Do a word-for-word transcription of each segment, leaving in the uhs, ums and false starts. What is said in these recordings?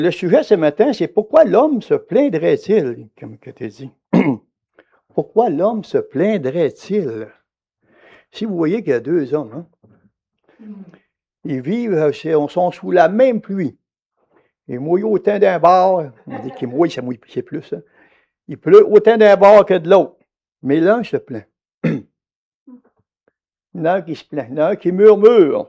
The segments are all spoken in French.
Le sujet ce matin, c'est pourquoi l'homme se plaindrait-il, comme que tu dit. Pourquoi l'homme se plaindrait-il? Si vous voyez qu'il y a deux hommes, hein, ils vivent, euh, c'est- on sont sous la même pluie. Il mouille autant d'un bord, on dit qu'il mouille, ça mouille c'est plus. Hein. Il pleut autant d'un bord que de l'autre. Mais l'un se plaint. Il y en a un qui se plaint, il y en a un qui murmure.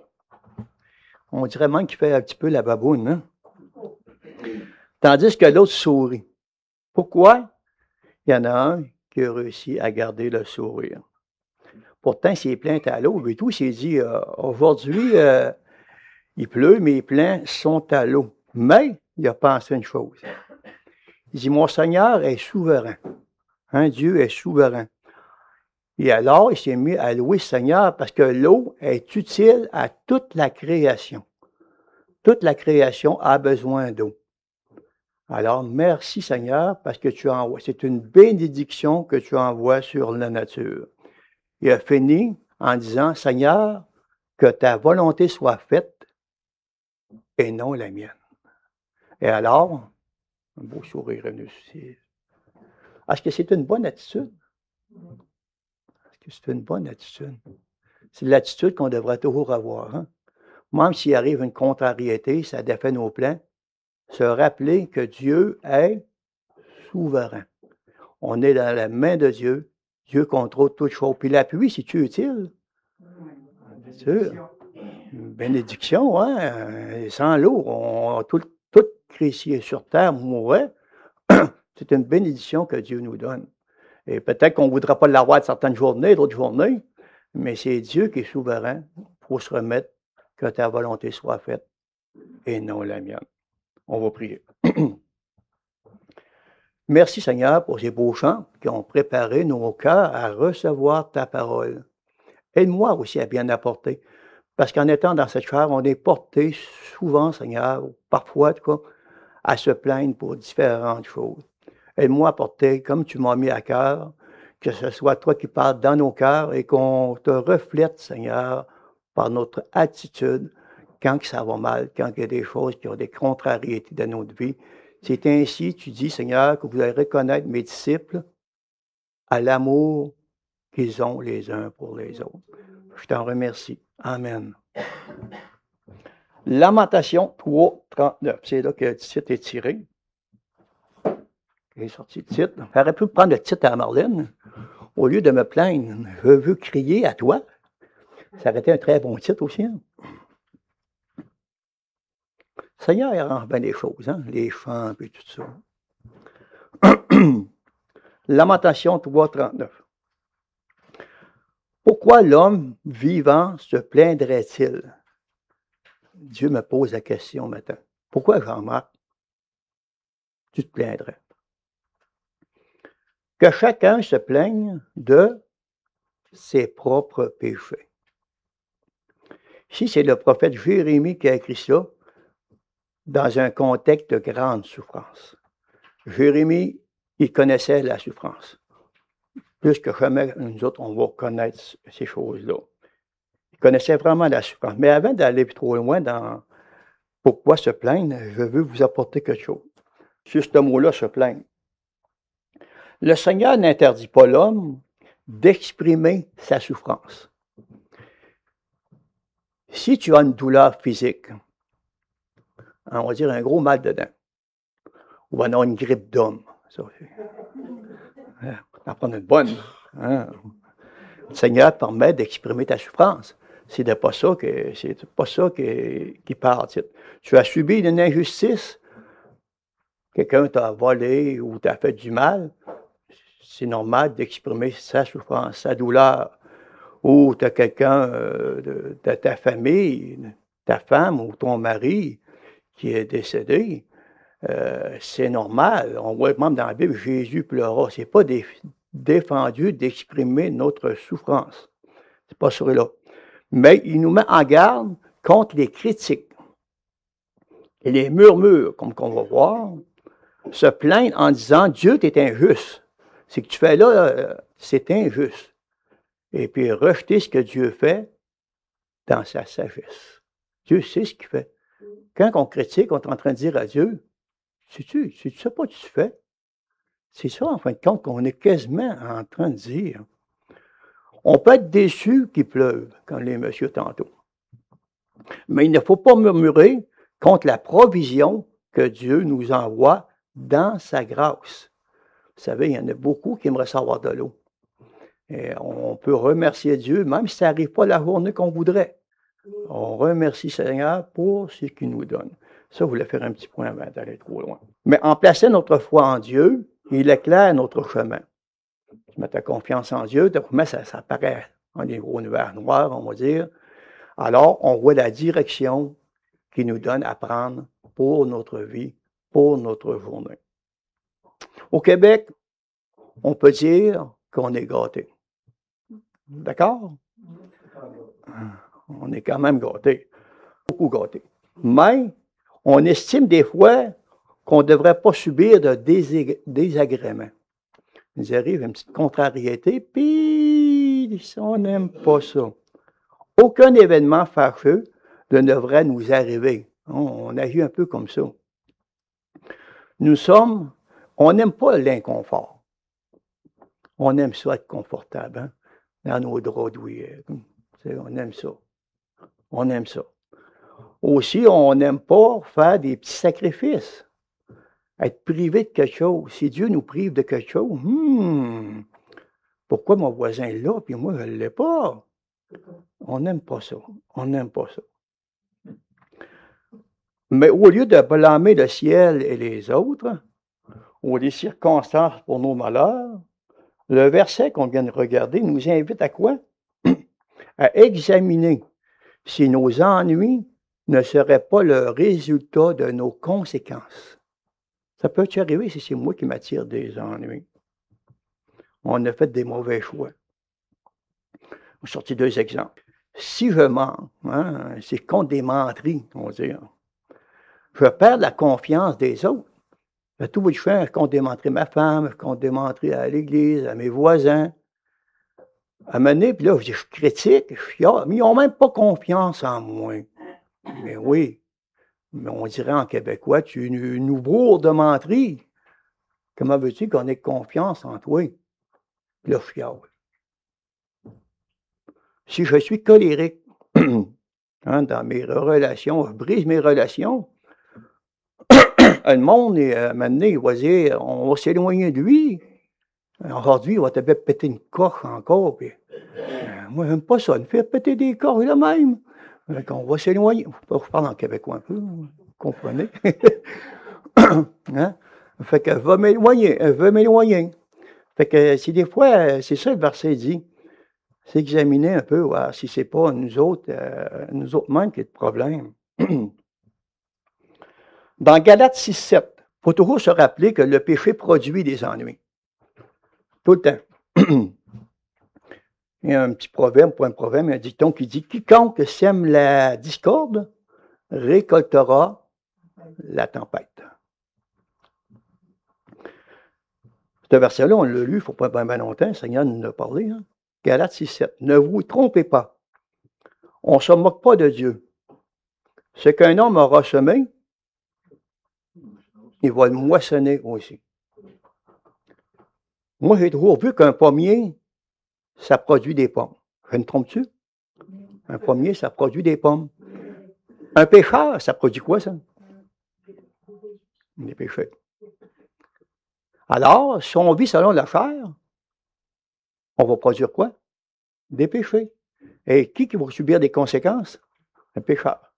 On dirait même qu'il fait un petit peu la baboune. Hein? Tandis que l'autre sourit. Pourquoi? Il y en a un qui a réussi à garder le sourire. Pourtant, s'il plaint à l'eau, et tout, il s'est dit, euh, aujourd'hui, euh, il pleut, mes plaintes sont à l'eau. Mais, il a pensé une chose. Il dit, mon Seigneur est souverain. Hein, Dieu est souverain. Et alors, il s'est mis à louer le Seigneur parce que l'eau est utile à toute la création. Toute la création a besoin d'eau. Alors, merci Seigneur parce que tu envoies. C'est une bénédiction que tu envoies sur la nature. Il a fini en disant, Seigneur, que ta volonté soit faite et non la mienne. Et alors, un beau sourire est venu aussi. Est-ce que c'est une bonne attitude? Est-ce que c'est une bonne attitude? C'est l'attitude qu'on devrait toujours avoir. Hein? Même s'il arrive une contrariété, ça défait nos plans, se rappeler que Dieu est souverain. On est dans la main de Dieu. Dieu contrôle toutes choses. Puis la pluie, c'est-tu utile? Bien sûr. Une bénédiction, hein? Sans l'eau, on, tout, tout créé sur terre mourrait. C'est une bénédiction que Dieu nous donne. Et peut-être qu'on ne voudra pas l'avoir de certaines journées, d'autres journées, mais c'est Dieu qui est souverain pour se remettre que ta volonté soit faite et non la mienne. On va prier. Merci Seigneur pour ces beaux chants qui ont préparé nos cœurs à recevoir ta parole. Aide-moi aussi à bien apporter. Parce qu'en étant dans cette chair, on est porté souvent, Seigneur, parfois en tout cas, à se plaindre pour différentes choses. Aide-moi à porter, comme tu m'as mis à cœur, que ce soit toi qui parles dans nos cœurs et qu'on te reflète, Seigneur, par notre attitude, quand ça va mal, quand il y a des choses qui ont des contrariétés dans notre vie. C'est ainsi, tu dis, Seigneur, que vous allez reconnaître mes disciples à l'amour qu'ils ont les uns pour les autres. Je t'en remercie. Amen. Lamentation trois, trente-neuf. C'est là que le titre est tiré. J'ai sorti le titre. J'aurais pu prendre le titre à Marlène. Au lieu de me plaindre, je veux crier à toi. Ça aurait été un très bon titre aussi. Hein? Seigneur, il arrange bien les choses, hein? Les chants et tout ça. Lamentation trois, trente-neuf. Pourquoi l'homme vivant se plaindrait-il? Dieu me pose la question maintenant. Pourquoi, Jean-Marc, tu te plaindrais? Que chacun se plaigne de ses propres péchés. Ici, c'est le prophète Jérémie qui a écrit ça dans un contexte de grande souffrance. Jérémie, il connaissait la souffrance. Plus que jamais, nous autres, on va connaître ces choses-là. Il connaissait vraiment la souffrance. Mais avant d'aller trop loin dans pourquoi se plaindre, je veux vous apporter quelque chose. Sur ce mot-là, se plaindre. Le Seigneur n'interdit pas l'homme d'exprimer sa souffrance. Si tu as une douleur physique, on va dire un gros mal de dents, ou on a une grippe d'homme, ça, on va prendre une bonne. Hein? Le Seigneur te permet d'exprimer ta souffrance. C'est de pas ça que c'est pas ça qui, qui part. Tu as subi une injustice, quelqu'un t'a volé ou t'a fait du mal, c'est normal d'exprimer sa souffrance, sa douleur. Ou tu as quelqu'un euh, de, de ta famille, ta femme ou ton mari qui est décédé, euh, c'est normal. On voit même dans la Bible, Jésus pleura. C'est pas des, défendu d'exprimer notre souffrance. C'est pas celui-là. Mais il nous met en garde contre les critiques et les murmures, comme qu'on va voir, se plaindre en disant « Dieu, tu es injuste. Ce que tu fais là, euh, c'est injuste. » Et puis rejeter ce que Dieu fait dans sa sagesse. Dieu sait ce qu'il fait. Quand on critique, on est en train de dire à Dieu sais-tu, tu ne sais pas, tu fais. C'est ça, en fin de compte, qu'on est quasiment en train de dire. On peut être déçu qu'il pleuve, comme les messieurs tantôt. Mais il ne faut pas murmurer contre la provision que Dieu nous envoie dans sa grâce. Vous savez, il y en a beaucoup qui aimeraient savoir de l'eau. Et on peut remercier Dieu, même si ça n'arrive pas la journée qu'on voudrait. On remercie le Seigneur pour ce qu'il nous donne. Ça, je voulais faire un petit point avant d'aller trop loin. Mais en plaçant notre foi en Dieu, il éclaire notre chemin. Tu mets ta confiance en Dieu, mais ça, ça paraît en des gros nuages noirs, on va dire. Alors, on voit la direction qu'il nous donne à prendre pour notre vie, pour notre journée. Au Québec, on peut dire qu'on est gâté. D'accord? On est quand même gâté. Beaucoup gâté. Mais on estime des fois qu'on ne devrait pas subir de désagréments. Il nous arrive une petite contrariété, puis on n'aime pas ça. Aucun événement fâcheux ne devrait nous arriver. On agit un peu comme ça. Nous sommes, on n'aime pas l'inconfort. On aime ça être confortable, hein? Dans nos draps douillets. On aime ça. On aime ça. Aussi, on n'aime pas faire des petits sacrifices. Être privé de quelque chose. Si Dieu nous prive de quelque chose, hmm, pourquoi mon voisin est là, puis moi, je ne l'ai pas? On n'aime pas ça. On n'aime pas ça. Mais au lieu de blâmer le ciel et les autres, ou les circonstances pour nos malheurs, le verset qu'on vient de regarder nous invite à quoi? À examiner si nos ennuis ne seraient pas le résultat de nos conséquences. Ça peut-tu arriver si c'est moi qui m'attire des ennuis? On a fait des mauvais choix. Je vais sortir deux exemples. Si je mens, hein, c'est contre des menteries, on va dire. Je perds la confiance des autres. Je tout je fais, je compte démontrer ma femme, je compte démontrer à l'église, à mes voisins. À un moment donné, puis là, je, je critique, je chiale, mais ils n'ont même pas confiance en moi. Mais oui, mais on dirait en québécois, tu nous bourres de menterie. Comment veux-tu qu'on ait confiance en toi? Puis là, je chiale. Si je suis colérique, hein, dans mes relations, je brise mes relations, le monde, à un moment donné, il va dire, on va s'éloigner de lui. Aujourd'hui, il va te faire péter une coche encore. Puis, euh, moi, j'aime pas ça. Il me fait péter des coches là même. Donc, on va s'éloigner. Je parle en québécois un peu, vous comprenez? Hein? Fait que va m'éloigner, va m'éloigner. Fait que si des fois, c'est ça le verset dit, c'est examiner un peu, voir si c'est pas nous autres, euh, nous autres mêmes qui avons de problème. Dans Galates six sept, il faut toujours se rappeler que le péché produit des ennuis. Tout le temps. Il y a un petit proverbe, pas un proverbe, un dicton qui dit « Quiconque sème la discorde récoltera la tempête. » Ce verset-là, on l'a lu, il ne faut pas bien, bien longtemps, le Seigneur nous en a parlé. Hein? Galates six sept. « Ne vous trompez pas, on ne se moque pas de Dieu. Ce qu'un homme aura semé, il va le moissonner aussi. » Moi, j'ai toujours vu qu'un pommier, ça produit des pommes. Je me trompe-tu? Un pommier, ça produit des pommes. Un pécheur, ça produit quoi, ça? Des péchés. Alors, si on vit selon la chair, on va produire quoi? Des péchés. Et qui, qui va subir des conséquences? Un pécheur.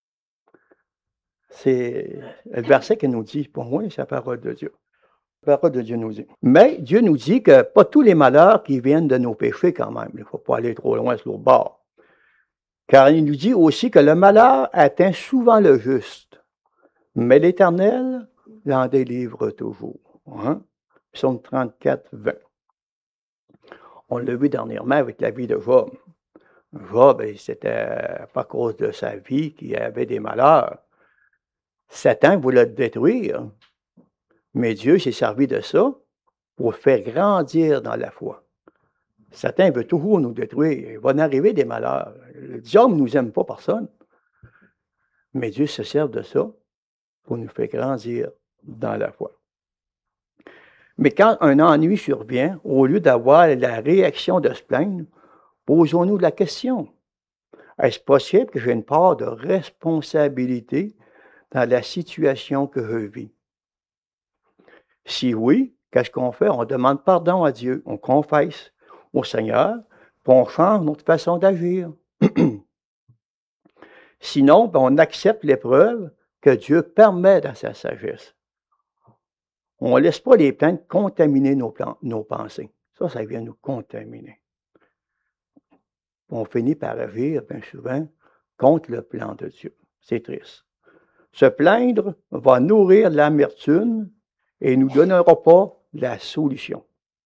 C'est le verset qui nous dit, pour moi, c'est la parole de Dieu. La parole de Dieu nous dit. Mais Dieu nous dit que pas tous les malheurs qui viennent de nos péchés quand même. Il ne faut pas aller trop loin sur l'autre bord. Car il nous dit aussi que le malheur atteint souvent le juste, mais l'Éternel l'en délivre toujours. Hein? Psaume trente-quatre, vingt. On l'a vu dernièrement avec la vie de Job. Job, c'était pas à cause de sa vie qu'il avait des malheurs. Satan voulait le détruire, mais Dieu s'est servi de ça pour faire grandir dans la foi. Satan veut toujours nous détruire. Il va en arriver des malheurs. Le diable ne nous aime pas personne. Mais Dieu se sert de ça pour nous faire grandir dans la foi. Mais quand un ennui survient, au lieu d'avoir la réaction de se plaindre, posons-nous la question. Est-ce possible que j'ai une part de responsabilité dans la situation que je vis? Si oui, qu'est-ce qu'on fait? On demande pardon à Dieu, on confesse au Seigneur, puis on change notre façon d'agir. Sinon, ben, on accepte l'épreuve que Dieu permet dans sa sagesse. On ne laisse pas les plaintes contaminer nos, plans, nos pensées. Ça, ça vient nous contaminer. On finit par agir, bien souvent, contre le plan de Dieu. C'est triste. Se plaindre va nourrir l'amertume et ne nous donnera pas la solution.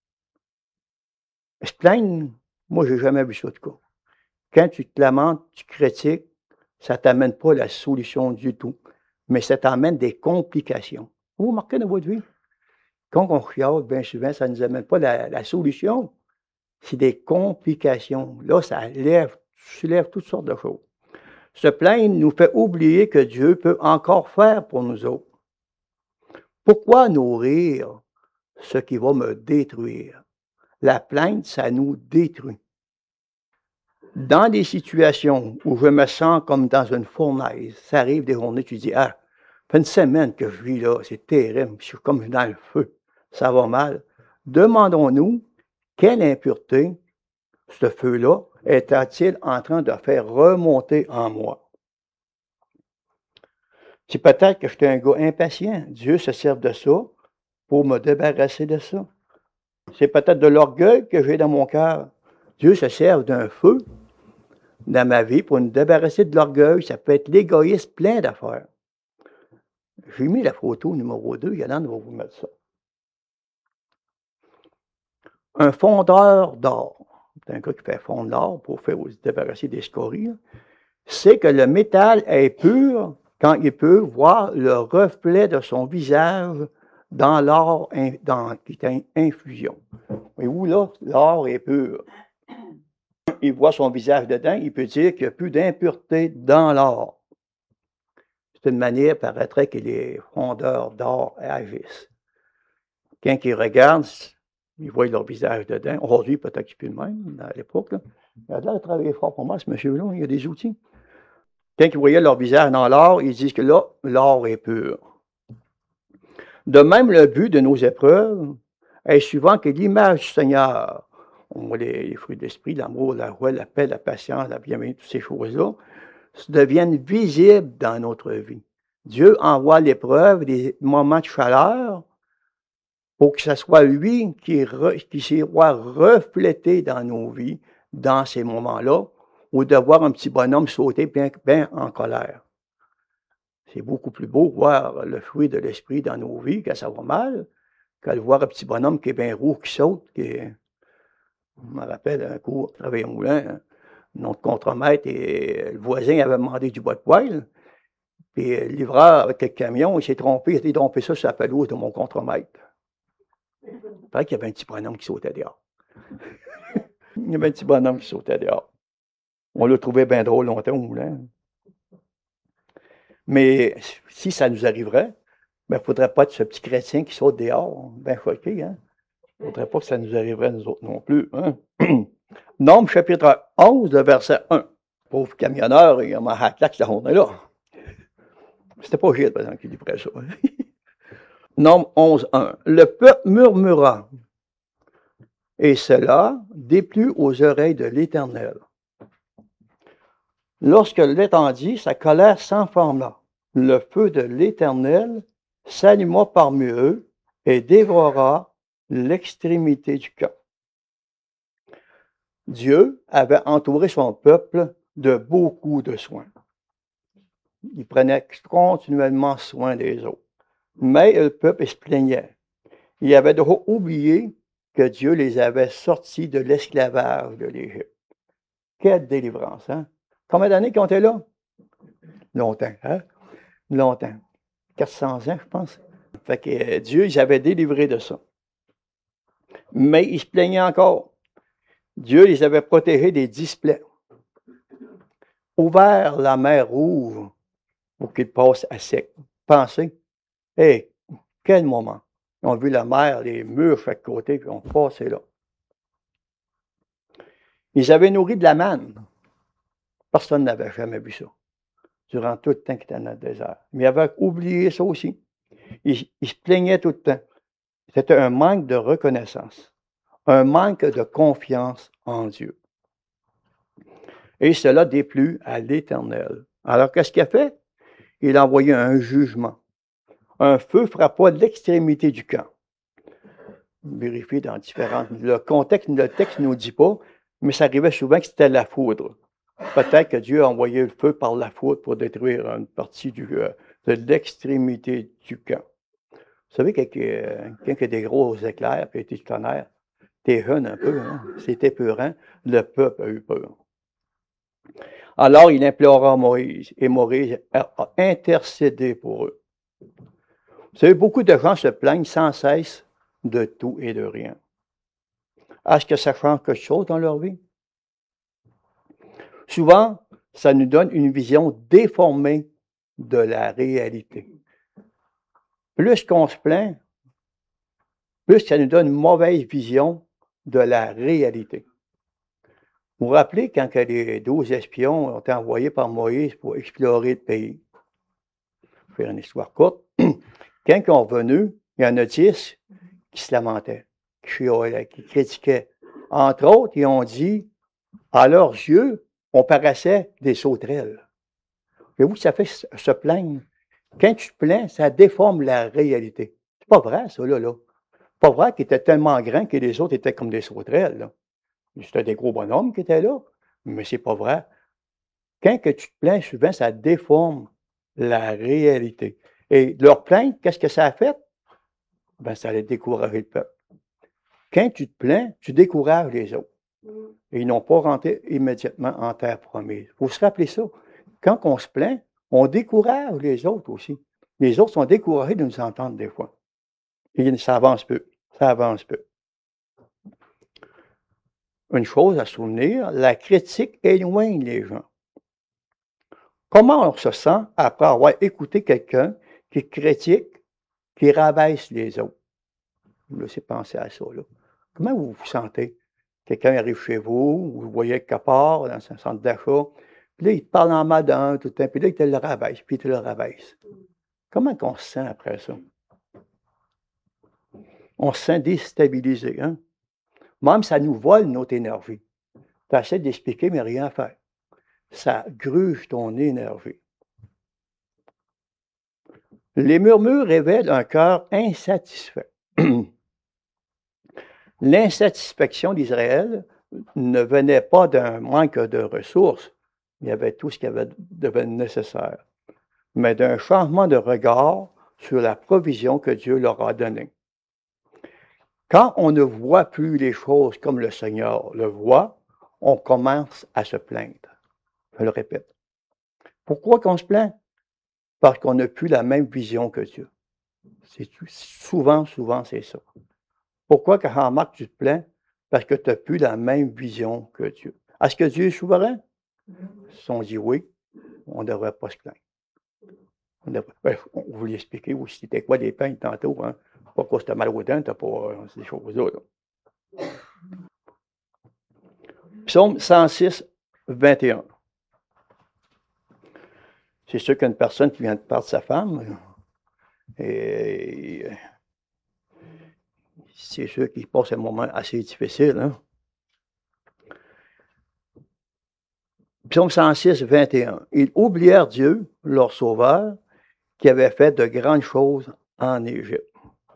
Se plaindre, moi, j'ai jamais vu ça de cas. Quand tu te lamentes, tu critiques, ça ne t'amène pas la solution du tout, mais ça t'amène des complications. Vous remarquez dans votre vie? Quand on chiale, bien souvent, ça ne nous amène pas la, la solution. C'est des complications. Là, ça lève, soulève toutes sortes de choses. Se plaindre nous fait oublier que Dieu peut encore faire pour nous autres. Pourquoi nourrir ce qui va me détruire? La plainte, ça nous détruit. Dans des situations où je me sens comme dans une fournaise, ça arrive des journées, tu dis, ah, ça fait une semaine que je vis là, c'est terrible, je suis comme dans le feu, ça va mal. Demandons-nous, quelle impureté ce feu-là est-il en train de faire remonter en moi? C'est peut-être que j'étais un gars impatient. Dieu se sert de ça pour me débarrasser de ça. C'est peut-être de l'orgueil que j'ai dans mon cœur. Dieu se sert d'un feu dans ma vie pour nous débarrasser de l'orgueil. Ça peut être l'égoïsme, plein d'affaires. J'ai mis la photo numéro deux. Yolande va vous mettre ça. Un fondeur d'or. C'est un gars qui fait fondre l'or pour faire se débarrasser des scories. C'est que le métal est pur quand il peut voir le reflet de son visage dans l'or dans, qui est en infusion. Et où là, l'or est pur. Il voit son visage dedans, il peut dire qu'il n'y a plus d'impureté dans l'or. C'est une manière, paraîtrait, que les fondeurs d'or agissent. Quand ils regardent, ils voient leur visage dedans. Aujourd'hui, peut-être qu'il n'est plus le même, à l'époque. Là. Il a l'air de travailler fort pour moi, ce monsieur-là, il a des outils. Quand ils voyaient leur visage dans l'or, ils disent que là, l'or est pur. De même, le but de nos épreuves est souvent que l'image du Seigneur, on voit les, les fruits de l'esprit, l'amour, la joie, la paix, la patience, la bienveillance, toutes ces choses-là, deviennent visibles dans notre vie. Dieu envoie l'épreuve, des moments de chaleur, pour que ce soit lui qui, re, qui soit reflété dans nos vies, dans ces moments-là, ou de voir un petit bonhomme sauter bien, bien en colère. C'est beaucoup plus beau voir le fruit de l'esprit dans nos vies quand ça va mal, que de voir un petit bonhomme qui est bien roux, qui saute, qui est... Je me rappelle un coup, je travaillais au moulin, notre contremaître, et le voisin avait demandé du bois de poêle, puis le livreur avec le camion, il s'est trompé, il a trompé ça sur la pelouse de mon contremaître. Il paraît qu'il y avait un petit bonhomme qui sautait dehors. Il y avait un petit bonhomme qui sautait dehors. On l'a trouvé bien drôle longtemps au moulin. Mais si ça nous arriverait, ben, il ne faudrait pas être ce petit chrétien qui saute dehors, bien choqué, hein? Il ne faudrait pas que ça nous arriverait nous autres non plus, hein? Nombre chapitre onze, le verset un. Pauvre camionneur, il a m'a hacklac cette journée-là. C'était pas Gilles, par exemple, qui livrait ça. Nombre onze, un. Le peuple murmura, et cela déplut aux oreilles de l'Éternel. Lorsque l'étendit, sa colère s'enflamma. Le feu de l'Éternel s'alluma parmi eux et dévora l'extrémité du camp. Dieu avait entouré son peuple de beaucoup de soins. Il prenait continuellement soin des autres. Mais le peuple se plaignait. Il avait déjà oublié que Dieu les avait sortis de l'esclavage de l'Égypte. Quelle délivrance, hein? Combien d'années qu'ils ont été là? Longtemps, hein? Longtemps. quatre cents ans, je pense. Fait que euh, Dieu, ils avait délivré de ça. Mais ils se plaignaient encore. Dieu les avait protégés des displays. Ouvert la mer Rouge pour qu'ils passent à sec. Pensez, hé, hey, Quel moment! Ils ont vu la mer, les murs chaque côté, puis ils ont passé là. Ils avaient nourri de la manne. Personne n'avait jamais vu ça, durant tout le temps qu'ils étaient dans le désert. Mais ils avaient oublié ça aussi. Ils, ils se plaignaient tout le temps. C'était un manque de reconnaissance, un manque de confiance en Dieu. Et cela déplut à l'Éternel. Alors, qu'est-ce qu'il a fait? Il a envoyé un jugement. Un feu frappa l'extrémité du camp. Vérifiez dans différentes... Le contexte, le texte ne nous dit pas, mais ça arrivait souvent que c'était la foudre. Peut-être que Dieu a envoyé le feu par la foudre pour détruire une partie du, euh, de l'extrémité du camp. Vous savez, quand, euh, quand il y a des gros éclairs et des tonnerres, t'es jeune un peu, hein? C'était peurant. Le peuple a eu peur. Alors il implora Moïse, et Moïse a intercédé pour eux. Vous savez, beaucoup de gens se plaignent sans cesse de tout et de rien. Est-ce que ça change quelque chose dans leur vie? Souvent, ça nous donne une vision déformée de la réalité. Plus qu'on se plaint, plus ça nous donne une mauvaise vision de la réalité. Vous vous rappelez quand que les douze espions ont été envoyés par Moïse pour explorer le pays? Pour faire une histoire courte. Quand ils sont revenus, il y en a dix qui se lamentaient, qui chiolaient, qui critiquaient. Entre autres, ils ont dit, à leurs yeux, on paraissait des sauterelles. Voyez-vous, ça fait se plaindre. Quand tu te plains, ça déforme la réalité. C'est pas vrai, ça, là, là. C'est pas vrai qu'ils étaient tellement grands que les autres étaient comme des sauterelles, là. C'était des gros bonhommes qui étaient là, mais c'est pas vrai. Quand que tu te plains, souvent, ça déforme la réalité. Et leur plainte, qu'est-ce que ça a fait? Ben, ça a découragé le peuple. Quand tu te plains, tu décourages les autres. Et ils n'ont pas rentré immédiatement en terre promise. Il faut se rappeler ça. Quand on se plaint, on décourage les autres aussi. Les autres sont découragés de nous entendre des fois. Et ça avance peu. Ça avance peu. Une chose à souvenir, la critique éloigne les gens. Comment on se sent après avoir écouté quelqu'un qui critique, qui rabaisse les autres? Vous laissez penser à ça, là. Comment vous vous sentez? Quelqu'un arrive chez vous, vous le voyez quelque part, dans un centre d'achat, puis là, il te parle en mal d'un tout le temps, puis là, il te le rabaisse, puis il te le rabaisse. Comment on se sent après ça? On se sent déstabilisé, hein? Même ça nous vole notre énergie. Tu essaies d'expliquer, mais rien à faire. Ça gruge ton énergie. Les murmures révèlent un cœur insatisfait. L'insatisfaction d'Israël ne venait pas d'un manque de ressources, il y avait tout ce qui avait devait nécessaire, mais d'un changement de regard sur la provision que Dieu leur a donnée. Quand on ne voit plus les choses comme le Seigneur le voit, on commence à se plaindre. Je le répète. Pourquoi qu'on se plaint? Parce qu'on n'a plus la même vision que Dieu. C'est souvent, souvent, c'est ça. Pourquoi, quand Jean-Marc, tu te plains? Parce que tu n'as plus la même vision que Dieu. Est-ce que Dieu est souverain? Si on dit oui, on ne devrait pas se plaindre. On devrait, ben, on vous l'expliquer aussi, c'était quoi des plaintes tantôt, hein? Pas parce que tu as mal aux dents, tu n'as pas euh, ces choses-là. Là. Psaume cent six, vingt et un. C'est sûr qu'une personne qui vient de perdre sa femme, et c'est sûr qu'il passe un moment assez difficile. Hein? Psaume cent six, vingt et un. Ils oublièrent Dieu, leur sauveur, qui avait fait de grandes choses en Égypte.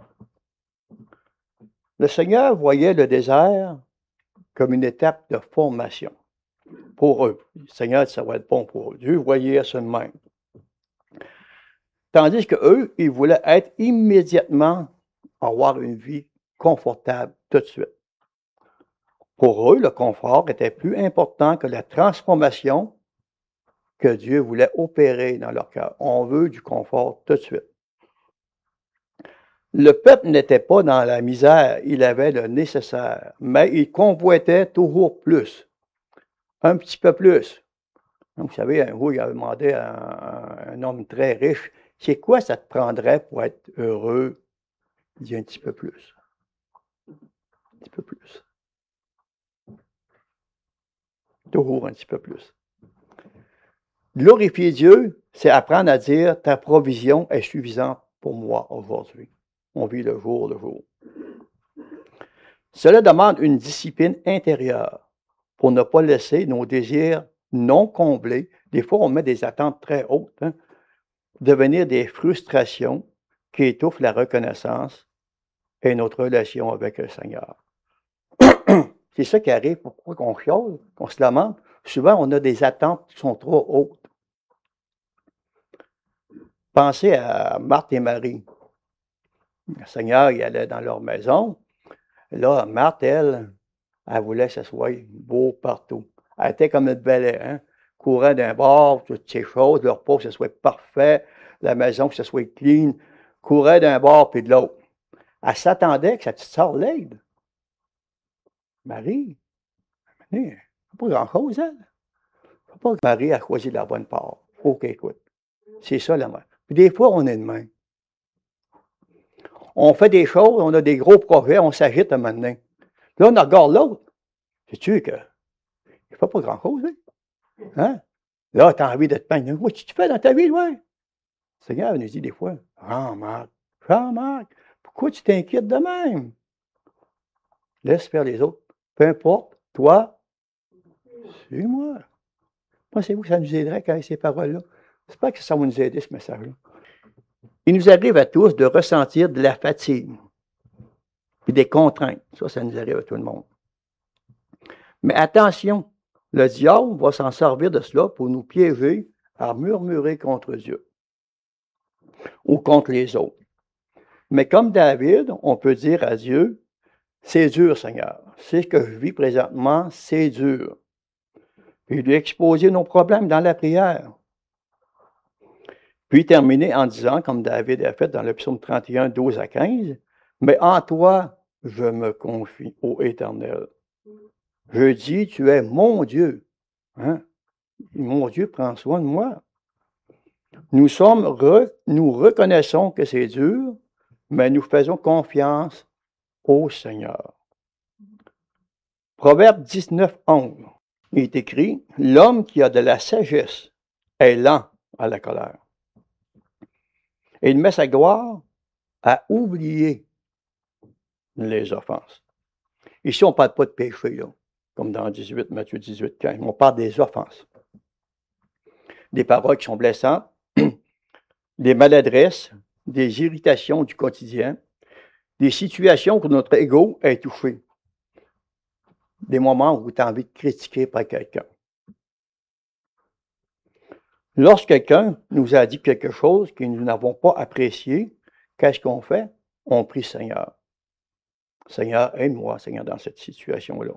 Le Seigneur voyait le désert comme une étape de formation pour eux. Le Seigneur, ça va être bon pour eux. Dieu voyait ça de même. Tandis qu'eux, ils voulaient être immédiatement, avoir une vie confortable tout de suite. Pour eux, le confort était plus important que la transformation que Dieu voulait opérer dans leur cœur. On veut du confort tout de suite. Le peuple n'était pas dans la misère, il avait le nécessaire, mais il convoitait toujours plus, un petit peu plus. Donc, vous savez, un jour, il avait demandé à un, un homme très riche, c'est quoi ça te prendrait pour être heureux Il dit un petit peu plus. Un petit peu plus. Toujours un petit peu plus. Glorifier Dieu, c'est apprendre à dire ta provision est suffisante pour moi aujourd'hui. On vit le jour le jour. Cela demande une discipline intérieure pour ne pas laisser nos désirs non comblés. Des fois, on met des attentes très hautes, hein, devenir des frustrations qui étouffent la reconnaissance et notre relation avec le Seigneur. C'est ça qui arrive, pourquoi qu'on chiale, qu'on se lamente. Souvent, on a des attentes qui sont trop hautes. Pensez à Marthe et Marie. Le Seigneur, il allait dans leur maison. Là, Marthe, elle, elle voulait que ce soit beau partout. Elle était comme une balai, hein? Courait d'un bord, toutes ces choses, leur peau, que ce soit parfait, la maison, que ce soit clean, courait d'un bord puis de l'autre. Elle s'attendait que sa petite sœur l'aide. Marie, elle ne fait pas grand-chose, elle. Il ne faut pas que Marie a choisi la bonne part. Il faut qu'elle écoute. C'est ça, la mère. Puis des fois, on est de même. On fait des choses, on a des gros projets, on s'agite un moment donné. Là, on regarde l'autre. Sais-tu que il ne fait pas grand-chose, hein? Hein? Là, tu as envie de te peindre. Qu'est-ce que tu fais dans ta vie, ouais? Le Seigneur nous dit des fois, Jean-Marc, Jean-Marc, pourquoi tu t'inquiètes de même? Laisse faire les autres. Peu importe, toi, suis-moi. Pensez-vous que ça nous aiderait avec ces paroles-là? J'espère que ça va nous aider, ce message-là. Il nous arrive à tous de ressentir de la fatigue et des contraintes. Ça, ça nous arrive à tout le monde. Mais attention, le diable va s'en servir de cela pour nous piéger à murmurer contre Dieu ou contre les autres. Mais comme David, on peut dire à Dieu, c'est dur, Seigneur. C'est ce que je vis présentement, c'est dur. Puis lui exposer nos problèmes dans la prière. Puis terminer en disant, comme David a fait dans le psaume trente et un, douze à quinze, mais en toi, je me confie, ô Éternel. Je dis, tu es mon Dieu. Hein? Mon Dieu prend soin de moi. Nous sommes, re, nous reconnaissons que c'est dur, mais nous faisons confiance au Seigneur. Proverbe dix-neuf, onze. Il est écrit, l'homme qui a de la sagesse est lent à la colère. Et il met sa gloire à oublier les offenses. Ici, on ne parle pas de péché, là, comme dans dix-huit, Matthieu dix-huit, quinze. On parle des offenses. Des paroles qui sont blessantes, des maladresses, des irritations du quotidien, des situations où notre ego est touché. Des moments où tu as envie de critiquer par quelqu'un. Lorsque quelqu'un nous a dit quelque chose que nous n'avons pas apprécié, qu'est-ce qu'on fait? On prie Seigneur. Seigneur, aide-moi, Seigneur, dans cette situation-là.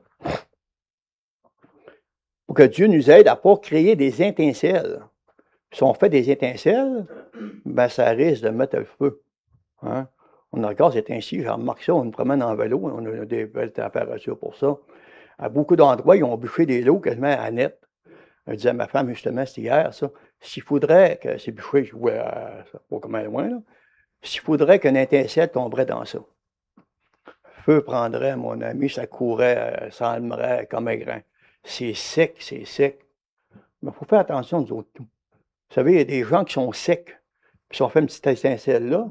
Pour que Dieu nous aide à ne pas créer des étincelles. Si on fait des étincelles, ben ça risque de mettre le feu. Hein? On regarde, c'est ainsi, j'en remarque ça, on nous promène en vélo, on a des belles températures pour ça. À beaucoup d'endroits, ils ont bûché des lots quasiment à net. Je disais à ma femme, justement, c'était hier, ça. S'il faudrait que c'est bûché, je vois, euh, ça pas comment loin, là. S'il faudrait qu'une étincelle tomberait dans ça. Feu prendrait, mon ami, ça courrait, ça almerait comme un grain. C'est sec, c'est sec. Mais il faut faire attention, nous autres, tout. Vous savez, il y a des gens qui sont secs. Puis si on fait une petite étincelle là,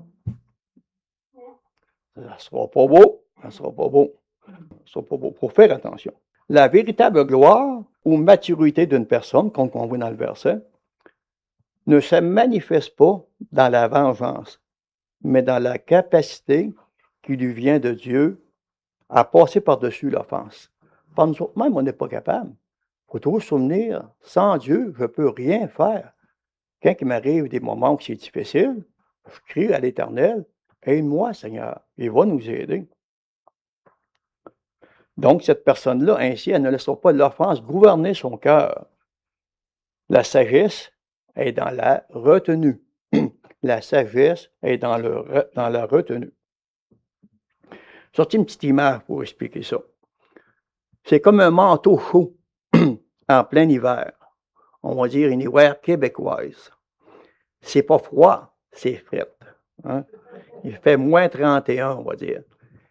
ça ne sera pas beau. Ça ne sera pas beau. Ça ne sera pas beau. Il faut faire attention. La véritable gloire ou maturité d'une personne, comme on voit dans le verset, ne se manifeste pas dans la vengeance, mais dans la capacité qui lui vient de Dieu à passer par-dessus l'offense. Par nous autres même, on n'est pas capable. Il faut toujours se souvenir, sans Dieu, je ne peux rien faire. Quand il m'arrive des moments où c'est difficile, je crie à l'Éternel, aide-moi, Seigneur, il va nous aider. Donc, cette personne-là, ainsi, elle ne laissera pas l'offense gouverner son cœur. La sagesse est dans la retenue. La sagesse est dans, le, dans la retenue. Sorti une petite image pour expliquer ça. C'est comme un manteau chaud en plein hiver. On va dire une hiver québécoise. C'est pas froid, c'est frais. Hein? Il fait moins trente et un, on va dire.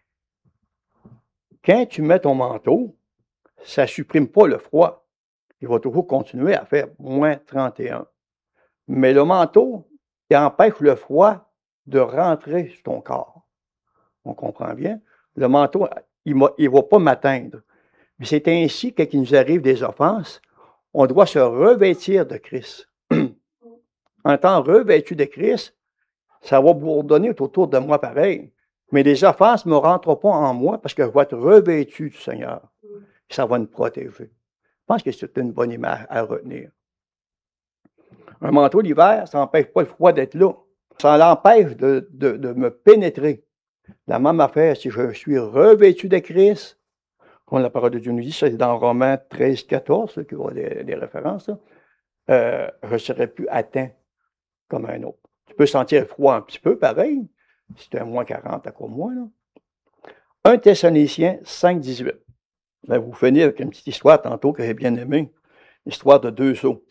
Quand tu mets ton manteau, ça ne supprime pas le froid. Il va toujours continuer à faire moins trente et un. Mais le manteau, il empêche le froid de rentrer sur ton corps. On comprend bien? Le manteau, il ne va pas m'atteindre. Mais c'est ainsi que, quand il nous arrive des offenses, on doit se revêtir de Christ. En étant revêtu de Christ, ça va bourdonner tout autour de moi pareil. Mais les offenses ne me rentrent pas en moi parce que je vais être revêtu du Seigneur. Ça va me protéger. Je pense que c'est une bonne image à retenir. Un manteau l'hiver, ça n'empêche pas le froid d'être là. Ça l'empêche de, de, de me pénétrer. La même affaire, si je suis revêtu de Christ, comme la parole de Dieu nous dit, c'est dans Romains treize, quatorze, qui ont des, des références, là, euh, je ne serai plus atteint comme un autre. Tu peux sentir froid un petit peu, pareil. C'est un moins quarante à quoi moins, là. un Thessaloniciens cinq, dix-huit. Ben, vous finissez avec une petite histoire tantôt que j'ai bien aimée. L'histoire de deux seaux.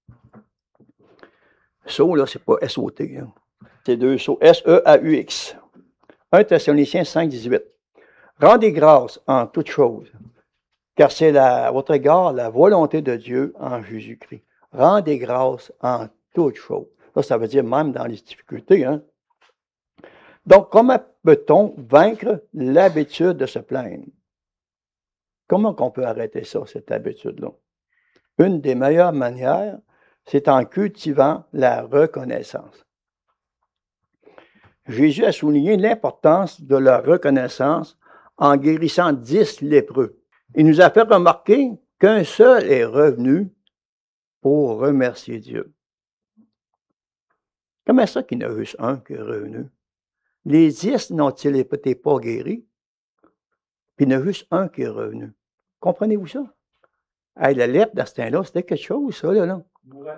Seau, là, c'est pas S O T. Hein. C'est deux seaux. S E A U X. un Thessaloniciens cinq, dix-huit. Rendez grâce en toutes choses, car c'est à votre égard la volonté de Dieu en Jésus-Christ. Rendez grâce en toutes choses. Ça, ça veut dire même dans les difficultés. Hein? Donc, comment peut-on vaincre l'habitude de se plaindre? Comment qu'on peut arrêter ça, cette habitude-là? Une des meilleures manières, c'est en cultivant la reconnaissance. Jésus a souligné l'importance de la reconnaissance en guérissant dix lépreux. Il nous a fait remarquer qu'un seul est revenu pour remercier Dieu. Comment ça qu'il y en a juste un qui est revenu? Les dix n'ont-ils été pas guéris? Puis il y en a juste un qui est revenu. Comprenez-vous ça? Hey, la lèpre, dans ce temps-là, c'était quelque chose, ça, là. là.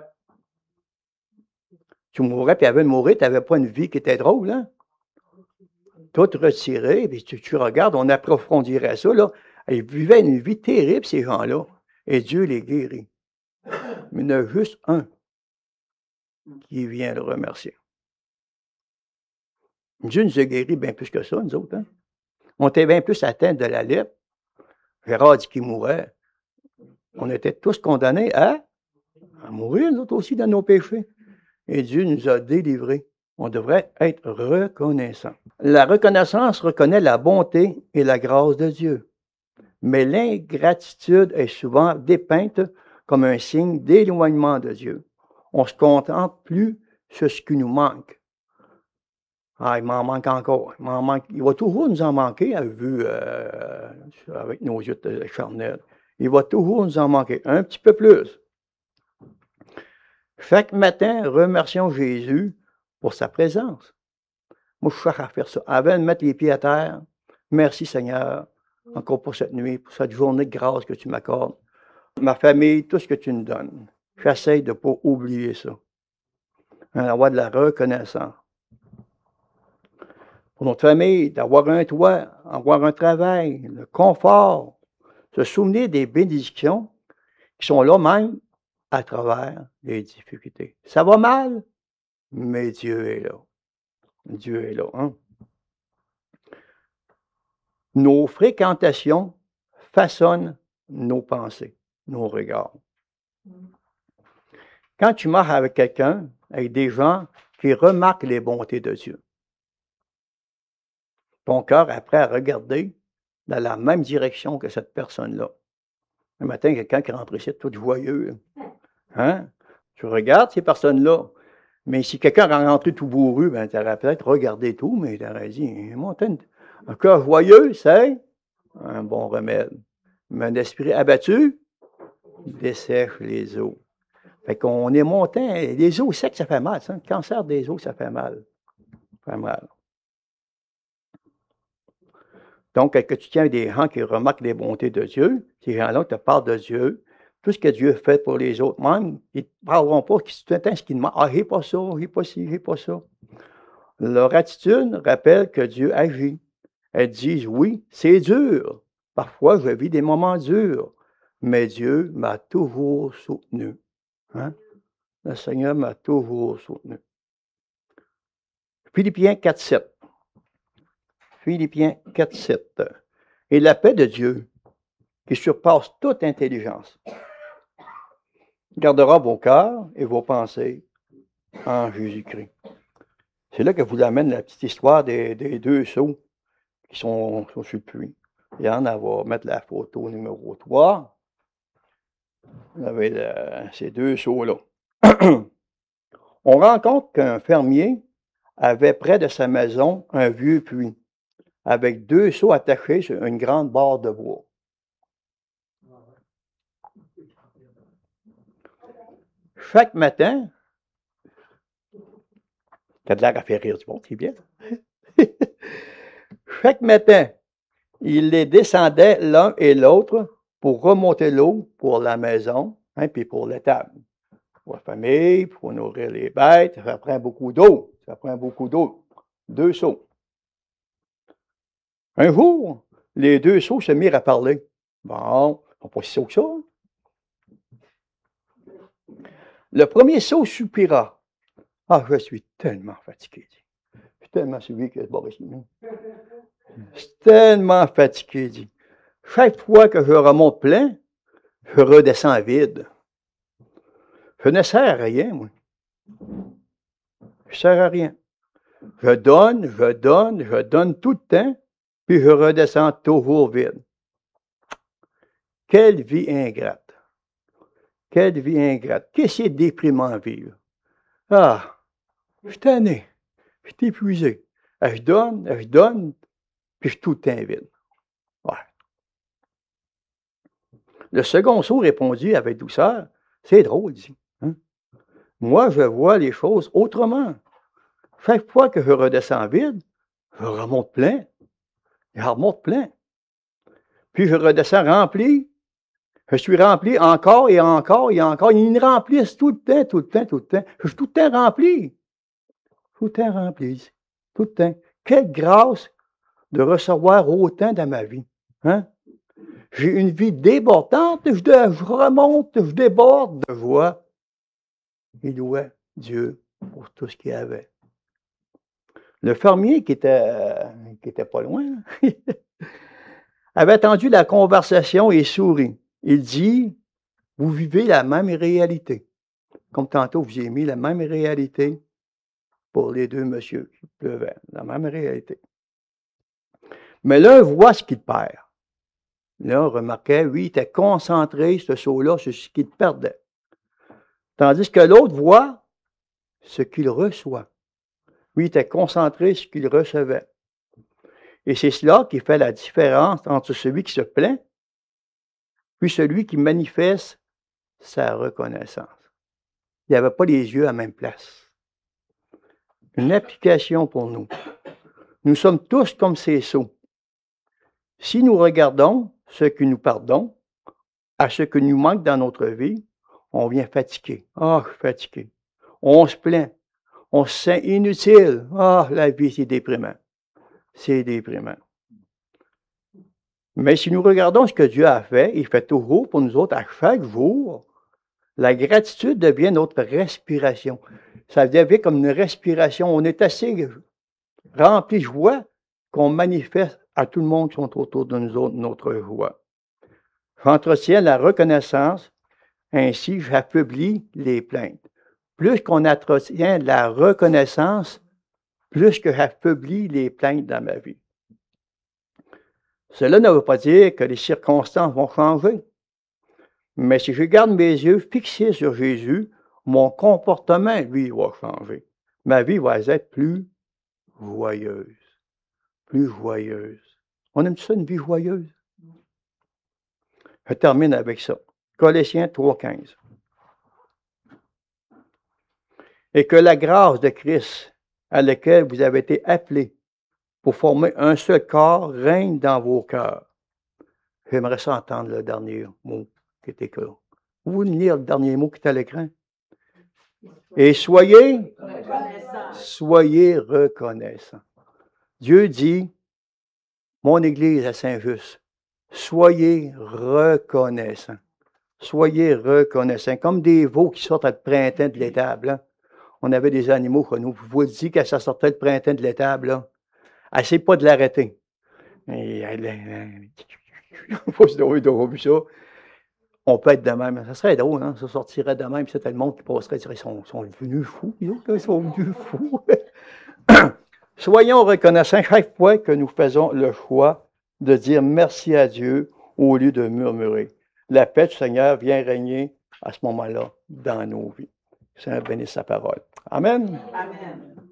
Tu mourrais, puis avant de mourir, tu n'avais pas une vie qui était drôle, hein? Tout retiré, puis tu, tu regardes, on approfondirait ça, là. Ils vivaient une vie terrible, ces gens-là. Et Dieu les guérit. Mais il y en a juste un qui vient le remercier. Dieu nous a guéris bien plus que ça, nous autres. Hein? On était bien plus atteints de la lèpre. Gérard dit qu'il mourait. On était tous condamnés à, à mourir, nous autres aussi, dans nos péchés. Et Dieu nous a délivrés. On devrait être reconnaissant. La reconnaissance reconnaît la bonté et la grâce de Dieu. Mais l'ingratitude est souvent dépeinte comme un signe d'éloignement de Dieu. On ne se contente plus sur ce qui nous manque. Ah, il m'en manque encore. Il m'en manque. Il va toujours nous en manquer, à vue euh, avec nos yeux charnels. Il va toujours nous en manquer un petit peu plus. Chaque matin, remercions Jésus pour sa présence. Moi, je cherche à faire ça. Avant de mettre les pieds à terre, merci Seigneur, encore pour cette nuit, pour cette journée de grâce que tu m'accordes. Ma famille, tout ce que tu nous donnes. J'essaie de ne pas oublier ça. Avoir de la reconnaissance. Pour notre famille, d'avoir un toit, avoir un travail, le confort, se souvenir des bénédictions qui sont là même à travers les difficultés. Ça va mal, mais Dieu est là. Dieu est là. Hein? Nos fréquentations façonnent nos pensées, nos regards. Quand tu marches avec quelqu'un, avec des gens qui remarquent les bontés de Dieu, ton cœur est prêt à regarder dans la même direction que cette personne-là. Un matin, quelqu'un qui rentre ici tout joyeux. Hein? Tu regardes ces personnes-là. Mais si quelqu'un rentré tout bourru, ben, tu aurais peut-être regardé tout, mais tu aurais dit, un cœur joyeux, c'est un bon remède. Mais un esprit abattu dessèche les os. Fait qu'on est montant. Les os secs, ça fait mal. Ça. Le cancer des os, ça fait mal. Ça fait mal. Donc, que tu tiens des gens qui remarquent les bontés de Dieu, ces gens-là te parlent de Dieu, tout ce que Dieu fait pour les autres, même, ils ne parleront pas, qui tout ce qu'ils demandent, ah, j'ai pas ça, j'ai pas ci, j'ai pas ça. Leur attitude rappelle que Dieu agit. Elles disent, oui, c'est dur. Parfois, je vis des moments durs, mais Dieu m'a toujours soutenu. Hein? Le Seigneur m'a toujours soutenu. Philippiens quatre, sept. Philippiens quatre, sept. Et la paix de Dieu, qui surpasse toute intelligence, gardera vos cœurs et vos pensées en Jésus-Christ. C'est là que vous amène la petite histoire des, des deux seaux qui sont, sont sur le puits. Yann, elle va mettre la photo numéro trois. Vous avez le, ces deux seaux-là. On rencontre qu'un fermier avait près de sa maison un vieux puits avec deux seaux attachés sur une grande barre de bois. Chaque matin, t'as de l'air à faire rire du monde, c'est bien. Chaque matin, il les descendait l'un et l'autre pour remonter l'eau pour la maison, hein, puis pour l'étable. Pour la famille, pour nourrir les bêtes, ça prend beaucoup d'eau. Ça prend beaucoup d'eau. Deux seaux. Un jour, les deux seaux se mirent à parler. Bon, ils sont pas si sauts que ça. Le premier seau soupira. Ah, je suis tellement fatigué. Je suis tellement celui que Boris nous. Je suis tellement fatigué, dit. Chaque fois que je remonte plein, je redescends vide. Je ne sers à rien, moi. Je ne sers à rien. Je donne, je donne, je donne tout le temps, puis je redescends toujours vide. Quelle vie ingrate. Quelle vie ingrate. Qu'est-ce qui est déprimant à vivre? Ah, je suis tanné. Je suis épuisé. Je donne, je donne, puis je suis tout le temps vide. Ouais. Le second seau répondit avec douceur. C'est drôle, dit. Hein? Moi, je vois les choses autrement. Chaque fois que je redescends vide, je remonte plein. Je remonte plein. Puis je redescends rempli. Je suis rempli encore et encore et encore. Ils me remplissent tout le temps, tout le temps, tout le temps. Je suis tout le temps rempli. Tout le temps rempli. Tout le temps. Quelle grâce de recevoir autant dans ma vie. Hein? J'ai une vie débordante. Je, je remonte, je déborde de joie. Il louait Dieu pour tout ce qu'il avait. Le fermier qui était, euh, qui était pas loin avait entendu la conversation et sourit. Il dit, vous vivez la même réalité. Comme tantôt, vous avez mis la même réalité pour les deux messieurs qui pleuvaient. La même réalité. Mais l'un voit ce qu'il perd. L'un remarquait, lui, il était concentré, ce saut-là, sur ce qu'il perdait. Tandis que l'autre voit ce qu'il reçoit. Lui, il était concentré sur ce qu'il recevait. Et c'est cela qui fait la différence entre celui qui se plaint puis celui qui manifeste sa reconnaissance. Il n'y avait pas les yeux à la même place. Une application pour nous. Nous sommes tous comme ces seaux. Si nous regardons ce que nous perdons à ce que nous manque dans notre vie, on vient fatigué. Ah, je suis fatigué. On se plaint. On se sent inutile. Ah, la vie, c'est déprimant. C'est déprimant. Mais si nous regardons ce que Dieu a fait, il fait toujours pour nous autres à chaque jour, la gratitude devient notre respiration. Ça devient comme une respiration. On est assez rempli de joie qu'on manifeste à tout le monde qui sont autour de nous autres notre joie. J'entretiens la reconnaissance, ainsi j'affaiblis les plaintes. Plus qu'on entretient la reconnaissance, plus que j'affaiblis les plaintes dans ma vie. Cela ne veut pas dire que les circonstances vont changer. Mais si je garde mes yeux fixés sur Jésus, mon comportement, lui, va changer. Ma vie va être plus joyeuse. Plus joyeuse. On aime ça, une vie joyeuse? Je termine avec ça. Colossiens trois, quinze. Et que la grâce de Christ, à laquelle vous avez été appelés pour former un seul corps, règne dans vos cœurs. J'aimerais ça entendre le dernier mot qui est écrit. Vous voulez lire le dernier mot qui est à l'écran? Et soyez, soyez reconnaissants. Dieu dit, mon Église à Saint-Just, soyez reconnaissants. Soyez reconnaissants. Comme des veaux qui sortent à le printemps de l'étable. Hein? on avait des animaux chez nous. Je vous le dis, quand ça sortait le printemps de l'étable, là, essayez pas de l'arrêter. Et elle, elle, je sais pas si d'avoir vu ça. On peut être de même. Ça serait drôle, hein? Ça sortirait de même, puis c'était le monde qui passerait, dirait, ils sont, sont devenus fous, les autres, là, ils sont devenus fous. Soyons reconnaissants chaque fois que nous faisons le choix de dire merci à Dieu au lieu de murmurer. La paix du Seigneur vient régner à ce moment-là dans nos vies. Seigneur bénisse sa parole. Amen. Amen.